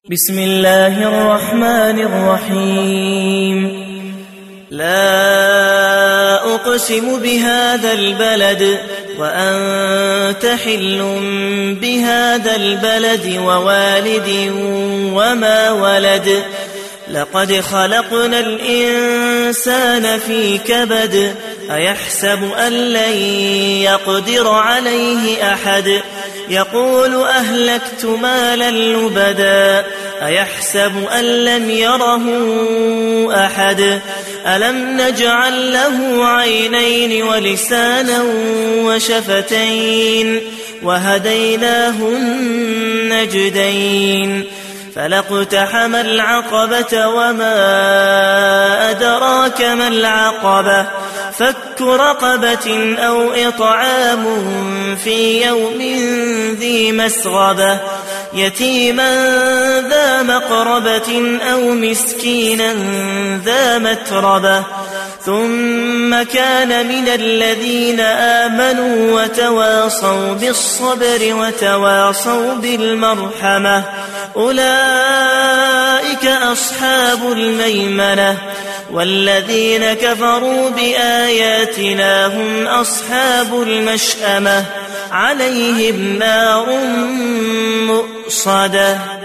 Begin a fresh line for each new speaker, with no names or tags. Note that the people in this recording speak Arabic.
بسم الله الرحمن الرحيم. لا أقسم بهذا البلد وأنت حل بهذا البلد ووالد وما ولد. لقد خلقنا الإنسان في كبد. أيحسب أن لن يقدر عليه أحد. يقول أهلكت مالا لبدا. أيحسب أن لم يره أحد. ألم نجعل له عينين ولسانا وشفتين وهديناه النجدين. فلاقتحم العقبة وما أدراك ما العقبة. فك رقبة أو إطعام في يوم ذي مسغبة. يتيما ذا مقربة أو مسكينا ذا متربة. ثم كان من الذين آمنوا وتواصوا بالصبر وتواصوا بالمرحمة. أولئك أصحاب الميمنة. والذين كفروا بآياتنا هم أصحاب المشأمة. عليهم نار مؤصدة.